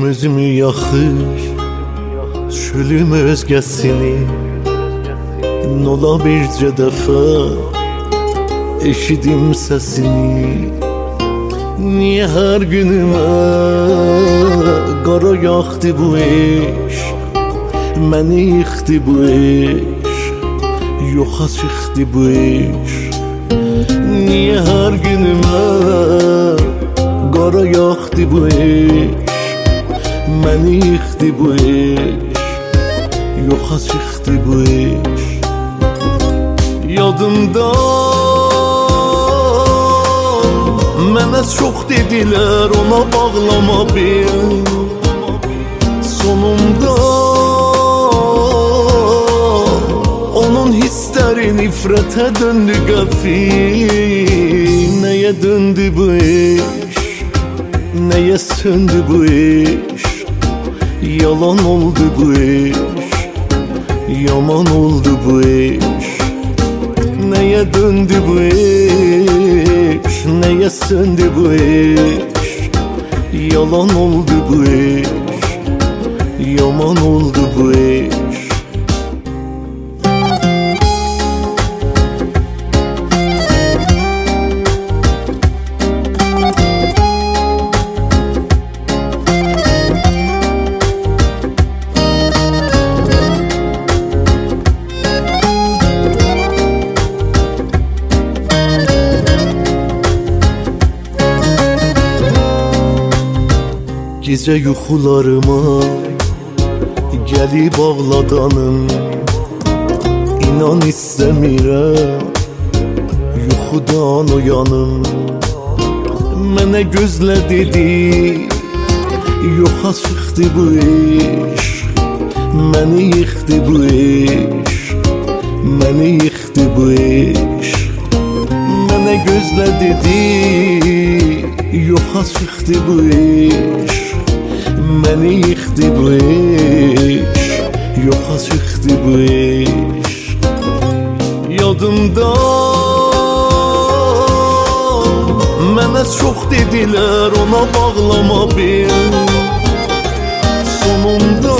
özümü yaxır, çölüm özgəsini. Nola bircə dəfə eşidim səsini. Niyə hər günümə qara yaxdı bu eşq, məni yıxdı bu eşq, yoxa çıxdı bu eşq. Niyə hər günümə qara yaxdı bu eşq, məni yıxdı bu eşq, yoxa çıxdı bu eşq. Yadımdan mənə çox dedilər, ona bağlama bil. Sonunda onun hissləri nifrətə döndü qəfil. Nəyə döndü bu eşq, nəyə söndü bu eşq, yalan oldu bu eşq, yaman oldu bu eşq. Nəyə döndü bu eşq, nəyə söndü bu eşq, yalan oldu bu eşq, yaman oldu bu eşq. Gecə yuxularıma gəlib ağladanım, İnan istəmirəm yuxudan oyanım. Mənə gözlə dedi, yoxa çıxdı bu eşq, məni yıxdı bu eşq, məni yıxdı bu eşq. Mənə gözlə dedi, yoxa çıxdı bu eşq, məni yıxdı bu eşq, yoxa çıxdı bu eşq. Yadımdan mənə çox dedilər, ona bağlama bil. Sonunda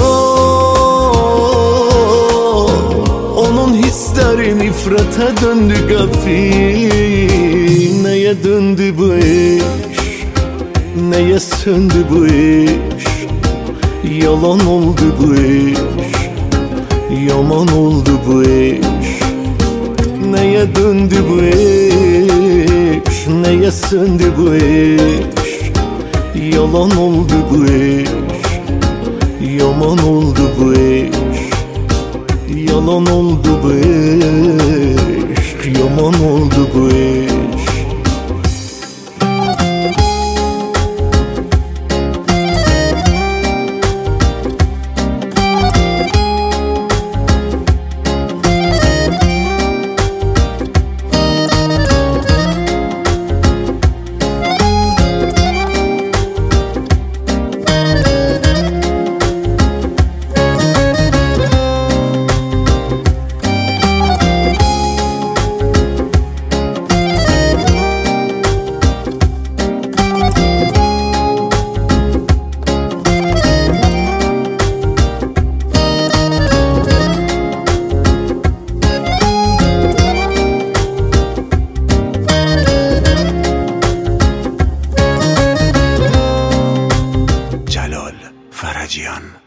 onun hissləri nifrətə döndü qəfil. Nəyə döndü bu eşq, nəyə söndü bu eşq, yalan oldu bu eşq, yaman oldu bu eşq. Nəyə döndü bu eşq, nəyə söndü bu eşq, yalan oldu bu eşq, yaman oldu bu eşq, yalan oldu bu eşq, yaman oldu bu eşq. فرجیان